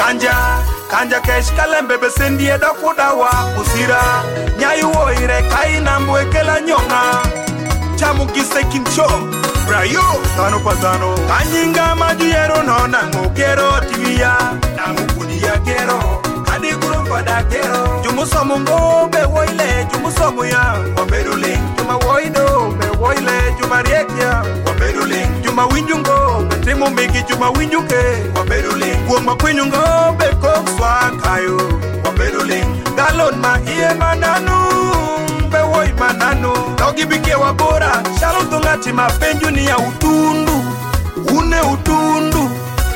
Kanja kesh kalembe besendie dokudawa usira nyayu oire kaina mbwekela nyonga chamu gisekincho brayo tano patano kanyinga majuyero nona ngokero tivia namukudia gero kadi kurumpada gero jumusomo ngobe woile jumusomo ya waberuling juma woido be woile juma riekia waberuling juma winjungo betimo megi juma winjuke waberuling kuoma kwenyungo be kokswa kayo waberuling galon ma iye mananu be woi mananu dogi bike wabora shalo tungati mapenju ni ya utundu une utundu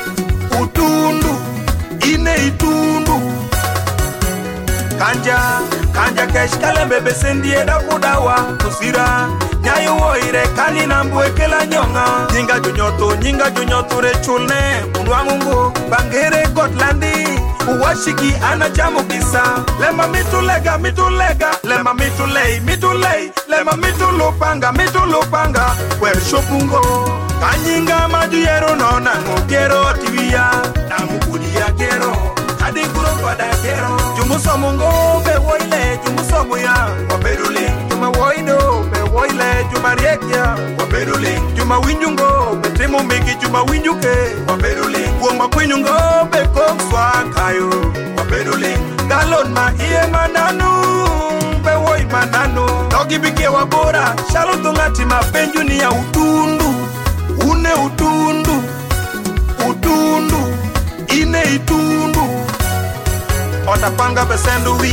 ine itundu Kanja kesh kalembe besendie dakudawa kusira nyayo woire kani na mbwekela nyonga nyinga junyoto rechulne munwangungu bangere Gotlandi uwashiki anachamu kisa lema mitulega lema mitulei lema mitulupanga kwer shopungo kanyinga majuyero nona ngogero tivia na mukudia gero adi kuro pada gero jumusomo ngobe woile jumusomo ya waberuling juma woido be woile juma riekia waberuling juma winjungo betimo megi juma winjuke waberuling kuoma kwenyungo be kokswa kayo waberuling galon ma iye mananu be woi mananu dogi bike wabora shalo tungati mapenju ni ya utundu une utundu ine itundu Otapanga besendu